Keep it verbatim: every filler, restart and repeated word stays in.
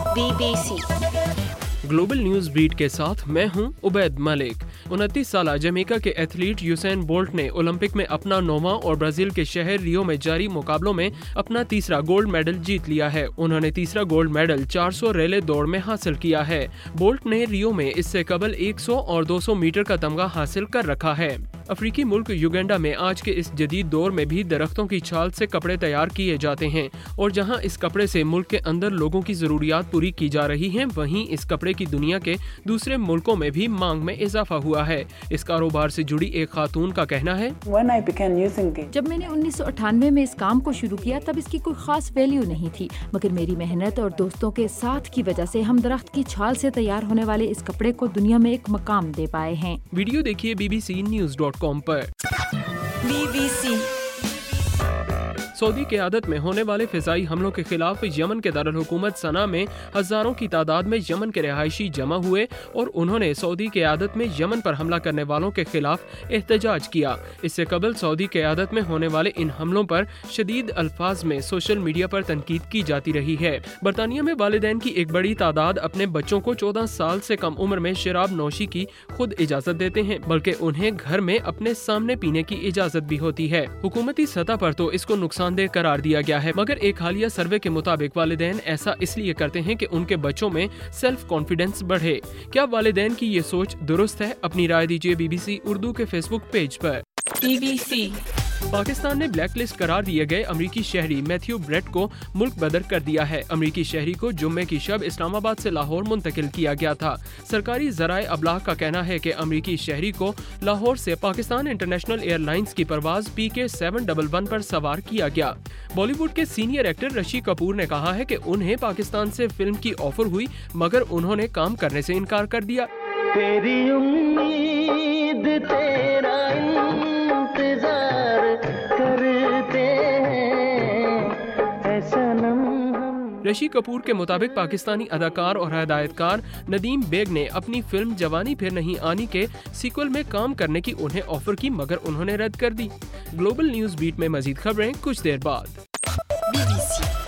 Be B C Global News Beat के साथ मैं हूं उबैद मलिक। उनतीस साल जमैका के एथलीट यूसैन बोल्ट ने ओलंपिक में अपना नौवां और ब्राजील के शहर रियो में जारी मुकाबलों में अपना तीसरा गोल्ड मेडल जीत लिया है। उन्होंने तीसरा गोल्ड मेडल चार सौ रेले दौड़ में हासिल किया है। बोल्ट ने रियो में इससे कबल सौ और दो सौ मीटर का तमगा हासिल कर रखा है। अफ्रीकी मुल्क युगांडा में आज के इस जदीद दौर में भी दरख्तों की छाल से कपड़े तैयार किए जाते हैं और जहां इस कपड़े से मुल्क के अंदर लोगों की जरूरियात पूरी की जा रही हैं, वहीं इस कपड़े की दुनिया के दूसरे मुल्कों में भी मांग में इजाफा हुआ है। इस कारोबार से जुड़ी एक खातून का कहना है, जब मैंने उन्नीस सौ अट्ठानवे में इस काम को शुरू किया तब इसकी कोई खास वैल्यू नहीं थी, मगर मेरी मेहनत और दोस्तों के साथ की वजह से हम दरख्त की छाल से तैयार होने वाले इस कपड़े को दुनिया में एक मकाम दे पाए हैं। वीडियो देखिए B B C news dot com पर। बी बी सी सऊदी क़यादत में होने वाले फिजाई हमलों के खिलाफ यमन के दारुल हुकूमत सना में हजारों की तादाद में यमन के रहायशी जमा हुए और उन्होंने सऊदी क़यादत में यमन पर हमला करने वालों के खिलाफ एहतजाज किया। इससे कबल सऊदी क़यादत में होने वाले इन हमलों पर शदीद अल्फाज में सोशल मीडिया पर तनकीद की जाती रही है। बरतानिया में वालिदैन की एक बड़ी तादाद अपने बच्चों को चौदह साल से कम उम्र में शराब नोशी की खुद इजाजत देते हैं, बल्कि उन्हें घर में अपने सामने पीने की इजाजत भी होती है। हुकूमती सतह पर तो इसको नुकसान दे करार दिया गया है, मगर एक हालिया सर्वे के मुताबिक वालिदैन ऐसा इसलिए करते हैं कि उनके बच्चों में सेल्फ कॉन्फिडेंस बढ़े। क्या वालिदैन की ये सोच दुरुस्त है? अपनी राय दीजिए बी बी सी उर्दू के फेसबुक पेज पर। बी बी सी पाकिस्तान ने ब्लैक लिस्ट करार दिए गए अमरीकी शहरी मैथ्यू ब्रेट को मुल्क बदर कर दिया है। अमरीकी शहरी को जुम्मे की शब इस्लामाबाद से लाहौर मुंतकिल किया गया था। सरकारी ज़राए अबलाग का कहना है कि अमरीकी शहरी को लाहौर से पाकिस्तान इंटरनेशनल एयरलाइंस की परवाज P K seven double one पर सवार किया गया। बॉलीवुड के सीनियर एक्टर ऋषि कपूर ने कहा है कि उन्हें पाकिस्तान से फिल्म की ऑफर हुई, मगर उन्होंने काम करने से इनकार कर दिया। तेरी उम्मीद तेरा इंतजार करते हैं सनम। ऋषि कपूर के मुताबिक पाकिस्तानी अदाकार और हदायतकार नदीम बेग ने अपनी फिल्म जवानी फिर नहीं आनी के सीक्वल में काम करने की उन्हें ऑफर की, मगर उन्होंने रद्द कर दी। ग्लोबल न्यूज बीट में मजीद खबरें कुछ देर बाद। बी बी सी